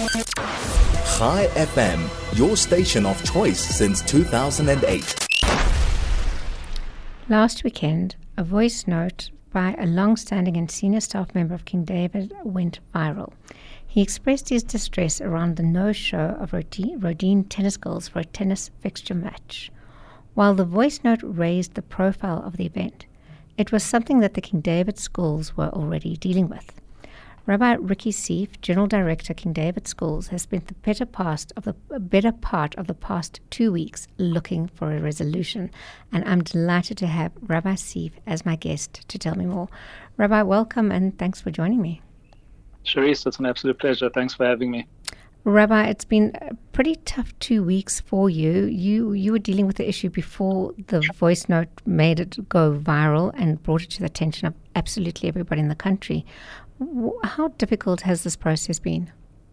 Chai FM, your station of choice since 2008. Last weekend, a voice note by a long-standing and senior staff member of King David went viral. He expressed his distress around the no-show of Rodine tennis girls for a tennis fixture match. While the voice note raised the profile of the event, it was something that the King David schools were already dealing with. Rabbi Ricky Seif, General Director, King David Schools, has spent the better part of the past 2 weeks looking for a resolution, and I'm delighted to have Rabbi Seif as my guest to tell me more. Rabbi, welcome and thanks for joining me. Charisse, it's an absolute pleasure. Thanks for having me. Rabbi, it's been a pretty tough 2 weeks for you. You were dealing with the issue before the voice note made it go viral and brought it to the attention of absolutely everybody in the country. How difficult has this process been?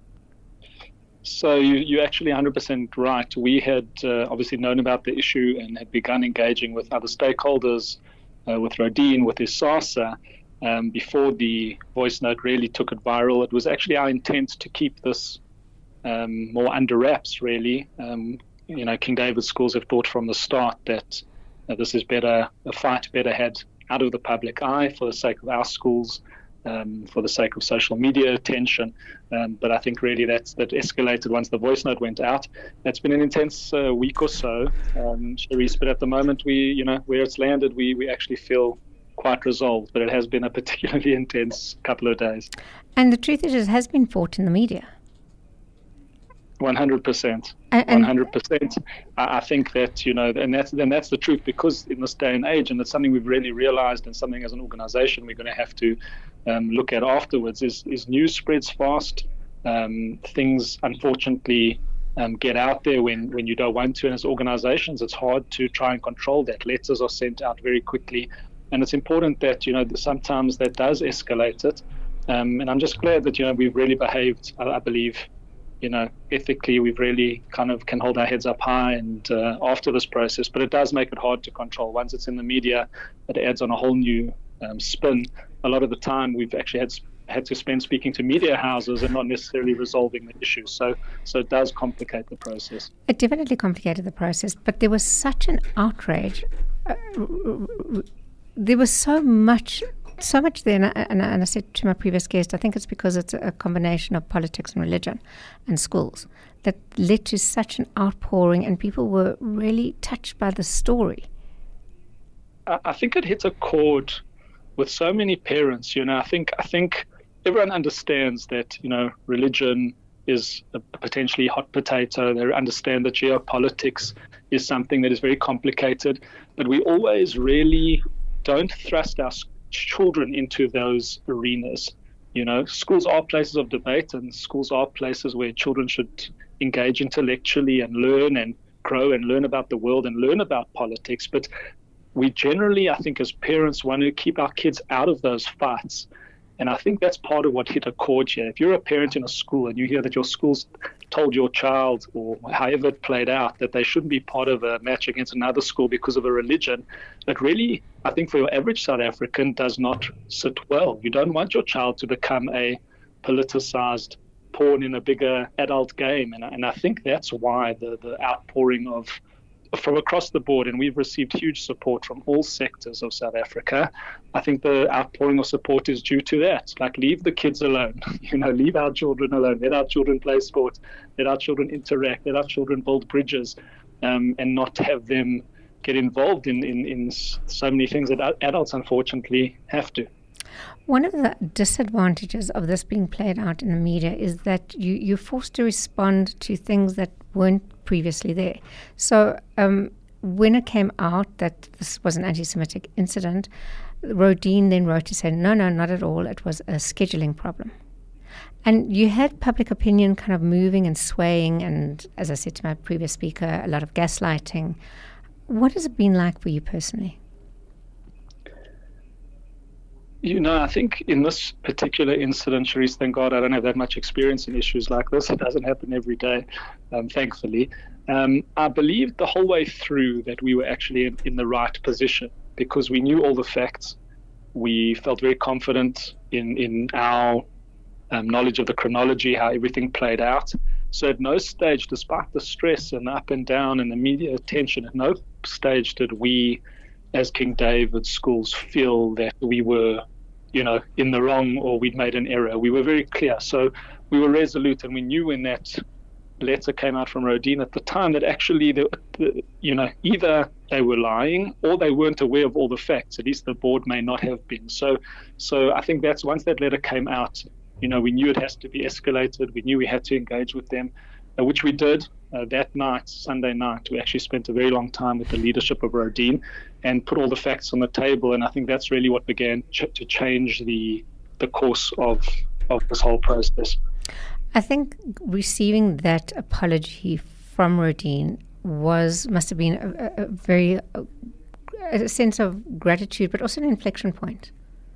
So you're actually 100% right. We had obviously known about the issue and had begun engaging with other stakeholders, with Rodine, with ISASA, before the voice note really took it viral. It was actually our intent to keep this more under wraps, really. King David Schools have thought from the start that this is a fight better had out of the public eye for the sake of our schools, for the sake of social media attention. But I think really that escalated once the voice note went out. It's been an intense week or so, Charisse, but at the moment where it's landed, we actually feel quite resolved, but it has been a particularly intense couple of days. And the truth is, it has been fought in the media. 100%. 100%. I think that, and that's the truth, because in this day and age, and it's something we've really realized, and something as an organization we're going to have to look at afterwards, is news spreads fast. Things, unfortunately, get out there when you don't want to, and as organizations, it's hard to try and control that. Letters are sent out very quickly, and it's important that, sometimes that does escalate it. And I'm just glad that, we've really behaved, I believe, ethically. We've really kind of can hold our heads up high and after this process, but it does make it hard to control. Once it's in the media, it adds on a whole new spin. A lot of the time we've actually had to spend speaking to media houses and not necessarily resolving the issue. So it does complicate the process. It definitely complicated the process, but there was such an outrage. There was so much there, and I said to my previous guest, I think it's because it's a combination of politics and religion and schools that led to such an outpouring, and people were really touched by the story. I think it hit a chord with so many parents. I think everyone understands that religion is a potentially hot potato. They understand that geopolitics is something that is very complicated, but we always really don't thrust our children into those arenas. Schools are places of debate, and schools are places where children should engage intellectually and learn and grow and learn about the world and learn about politics. But we generally, I think, as parents, want to keep our kids out of those fights. And I think that's part of what hit a chord here. If you're a parent in a school and you hear that your school's told your child, or however it played out, that they shouldn't be part of a match against another school because of a religion, it really, I think, for your average South African, does not sit well. You don't want your child to become a politicized pawn in a bigger adult game. And I think that's why the outpouring from across the board, and we've received huge support from all sectors of South Africa. I think the outpouring of support is due to that. Like, leave the kids alone, leave our children alone, let our children play sport, let our children interact, let our children build bridges, and not have them get involved in so many things that adults unfortunately have to. One of the disadvantages of this being played out in the media is that you're forced to respond to things that weren't previously there. So when it came out that this was an anti-Semitic incident, Rodine then wrote to say, no, not at all. It was a scheduling problem. And you had public opinion kind of moving and swaying, and as I said to my previous speaker, a lot of gaslighting. What has it been like for you personally? I think in this particular incident, Charisse, thank God I don't have that much experience in issues like this. It doesn't happen every day, thankfully. I believed the whole way through that we were actually in the right position because we knew all the facts. We felt very confident in our knowledge of the chronology, how everything played out. So at no stage, despite the stress and the up and down and the media attention, at no stage did we, as King David schools, feel that we were, in the wrong or we'd made an error. We were very clear. So we were resolute, and we knew when that letter came out from Rodin at the time that actually, either they were lying or they weren't aware of all the facts. At least the board may not have been. So I think that's once that letter came out, we knew it has to be escalated. We knew we had to engage with them, which we did. That night, Sunday night, we actually spent a very long time with the leadership of Rodin and put all the facts on the table. And I think that's really what began to change the course of this whole process. I think receiving that apology from Rodin must have been a sense of gratitude, but also an inflection point.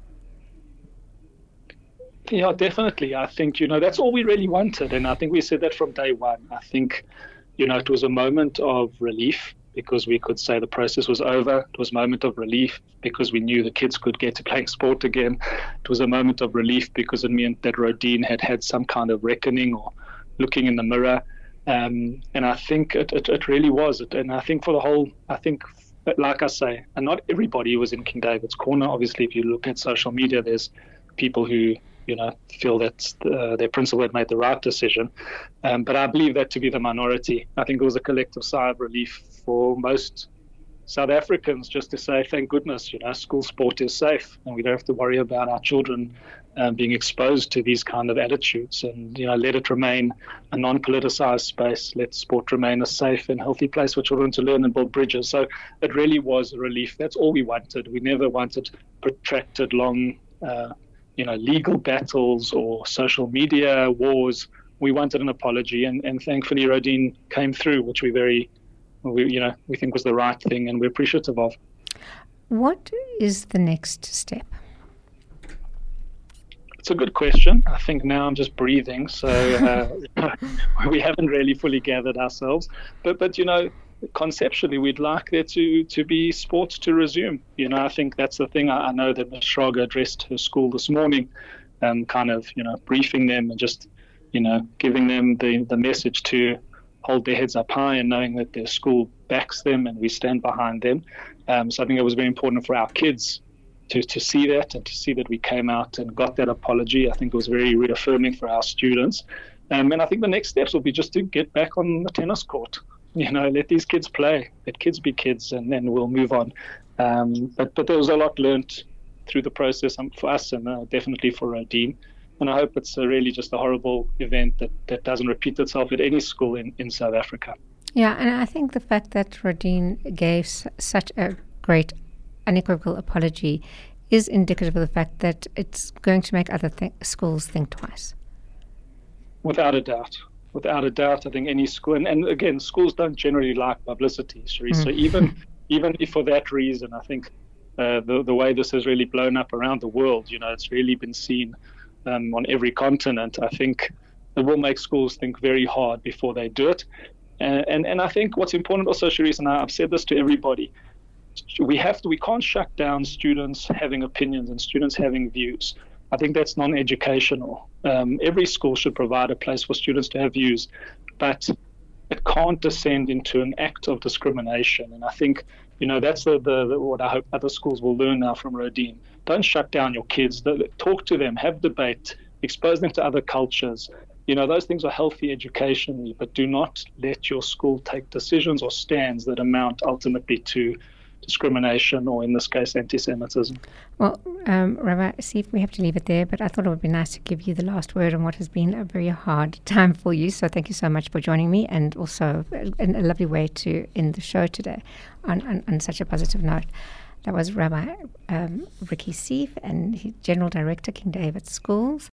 Yeah, definitely. I think, that's all we really wanted. And I think we said that from day one. I think, it was a moment of relief because we could say the process was over. It was a moment of relief because we knew the kids could get to playing sport again. It was a moment of relief because it meant that Rodin had some kind of reckoning or looking in the mirror. And I think it really was. And I think like I say, and not everybody was in King David's corner. Obviously, if you look at social media, there's people who feel that their principal had made the right decision. But I believe that to be the minority. I think it was a collective sigh of relief for most South Africans just to say, thank goodness, school sport is safe and we don't have to worry about our children being exposed to these kind of attitudes. And, let it remain a non-politicized space. Let sport remain a safe and healthy place for children to learn and build bridges. So it really was a relief. That's all we wanted. We never wanted protracted, long legal battles or social media wars. We wanted an apology, and thankfully Rodin came through, which we think was the right thing, and we're appreciative of. What is the next step? It's a good question. I think now I'm just breathing, so we haven't really fully gathered ourselves. But conceptually, we'd like there to be sports to resume. I think that's the thing. I know that Ms. Schrager addressed her school this morning, briefing them and just, giving them the message to hold their heads up high and knowing that their school backs them and we stand behind them. So I think it was very important for our kids to see that and to see that we came out and got that apology. I think it was very reaffirming for our students. And I think the next steps will be just to get back on the tennis court. Let these kids play, let kids be kids, and then we'll move on. But there was a lot learned through the process for us and definitely for Rodin. And I hope it's really just a horrible event that doesn't repeat itself at any school in South Africa. Yeah, and I think the fact that Rodin gave such a great unequivocal apology is indicative of the fact that it's going to make other schools think twice. Without a doubt. Without a doubt, I think any school, and again, schools don't generally like publicity, Cherise. So even if for that reason, I think the way this has really blown up around the world, it's really been seen on every continent. I think it will make schools think very hard before they do it. And I think what's important also, Cherise, and I've said this to everybody, we can't shut down students having opinions and students having views. I think that's non-educational. Every school should provide a place for students to have views, but it can't descend into an act of discrimination. And I think, that's what I hope other schools will learn now from Rodin. Don't shut down your kids. Talk to them, have debate, expose them to other cultures. Those things are healthy educationally, but do not let your school take decisions or stands that amount ultimately to discrimination, or in this case, anti-Semitism. Well, Rabbi Seif, we have to leave it there, but I thought it would be nice to give you the last word on what has been a very hard time for you. So thank you so much for joining me, and also a lovely way to end the show today on such a positive note. That was Rabbi Ricky Seif, and General Director, King David Schools.